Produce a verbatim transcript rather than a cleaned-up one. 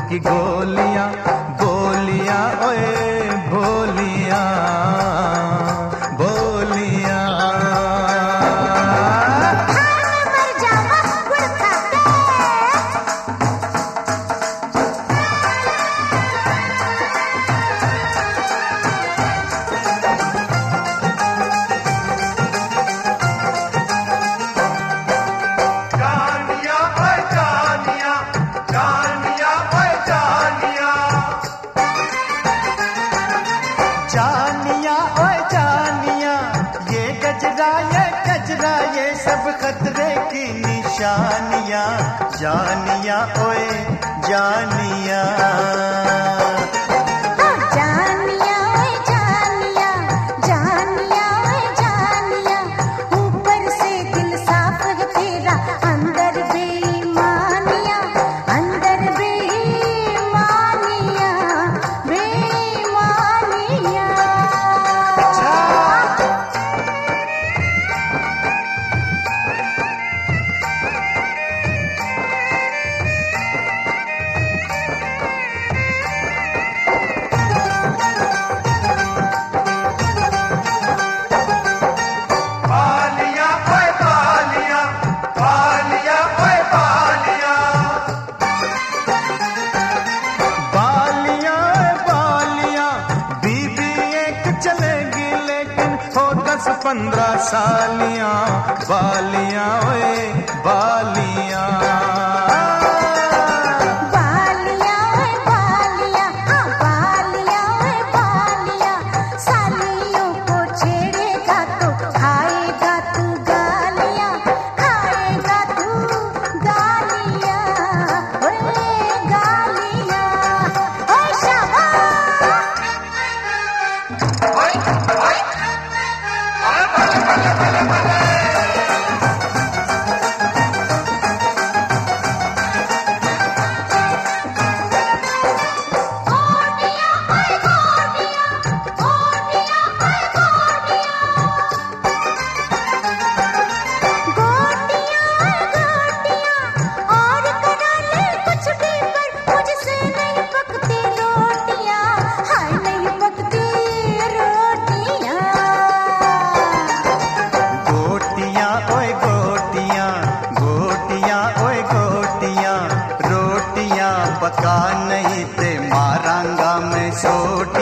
की गोलियां बोलियां ओए भोलियां बोलियां। जानिया ओए जानिया ये गजरा ये गजरा ये सब खतरे की निशानियां। जानिया ओए जानिया पंद्रह सालियां बालियां ओए बालियां बालियां ओए बालियां हाँ बालियां ओए बालियां। सालियों को छेड़ेगा तो खाएगा तू गालियां खाएगा तू गालियां ओए गालियां ओए शाबाश ओए ओए पका नहीं ते मारांगा मैं छोट